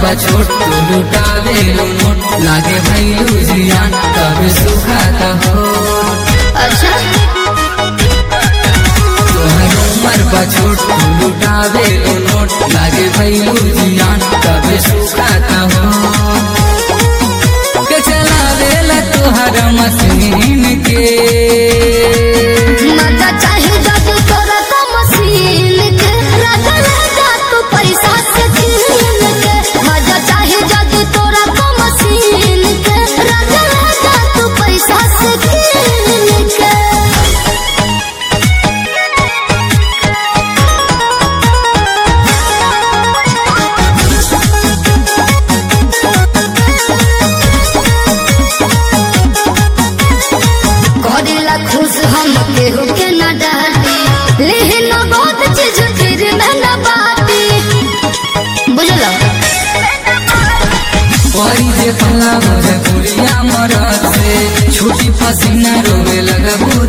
बा छोट तू लुटावे लो नोट लागे भैलू जियान तब सुखाता हो। अच्छा तोहर उमर बा छोट तू लुटावे लो नोट लागे भैलू जियान तब सुखाता हो। के चलावेला तोहर मशीन के मजा चाहे जादू तोरा का मशीन के राजा राजा तू पैसा से छीन के मजा चाहे जादू तोरा का मशीन के राजा राजा तू पैसा से छीन के। करेला खुश हम केहू के न डाली लेकिन बहुत चीज फिर में न बाटी बुझलो। परी जे पला भोजपुरिया मरद से छुटी पसीना रोवे लगबू